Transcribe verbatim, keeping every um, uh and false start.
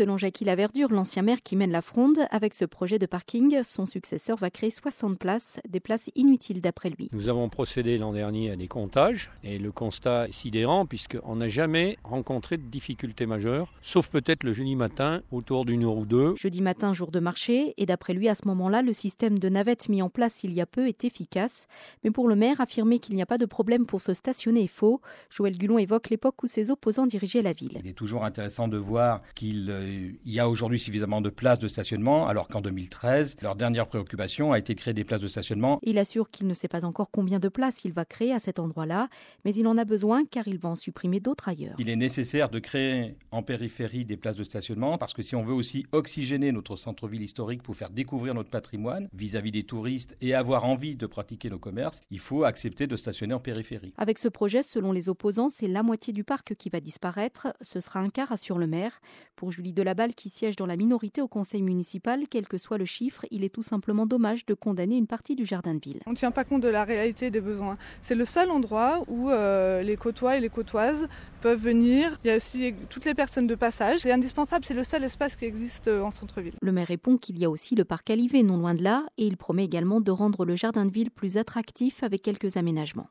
Selon Jackie Laverdure, l'ancien maire qui mène la fronde, avec ce projet de parking, son successeur va créer soixante places, des places inutiles d'après lui. Nous avons procédé l'an dernier à des comptages et le constat est sidérant puisqu'on n'a jamais rencontré de difficultés majeures, sauf peut-être le jeudi matin, autour d'une heure ou deux. Jeudi matin, jour de marché, et d'après lui, à ce moment-là, le système de navettes mis en place il y a peu est efficace. Mais pour le maire, affirmer qu'il n'y a pas de problème pour se stationner est faux. Joël Gulon évoque l'époque où ses opposants dirigeaient la ville. Il est toujours intéressant de voir qu'il euh, y a aujourd'hui suffisamment de places de stationnement, alors qu'en deux mille treize, leur dernière préoccupation a été de créer des places de stationnement. Il assure qu'il ne sait pas encore combien de places il va créer à cet endroit-là, mais il en a besoin car il va en supprimer d'autres ailleurs. Il est nécessaire de créer en périphérie des places de stationnement parce que si on veut aussi oxygéner notre centre-ville historique pour faire découvrir notre patrimoine vis-à-vis des touristes et avoir envie de pratiquer nos commerces, il faut accepter de stationner en périphérie. Avec ce projet, selon les opposants, c'est la moitié du parc qui va disparaître. Ce sera un quart, assure le maire. Pour Julie Delaballe, qui siège dans la minorité au conseil municipal, quel que soit le chiffre, il est tout simplement dommage de condamner une partie du jardin de ville. On ne tient pas compte de la réalité des besoins. C'est le seul endroit où euh, les Côtois et les Côtoises peuvent venir. Il y a aussi toutes les personnes de passage. C'est indispensable, c'est le seul espace qui existe en centre-ville. Le maire répond qu'il y a aussi le parc Alivet, non loin de là, et il promet également de rendre le jardin de ville plus attractif avec quelques aménagements.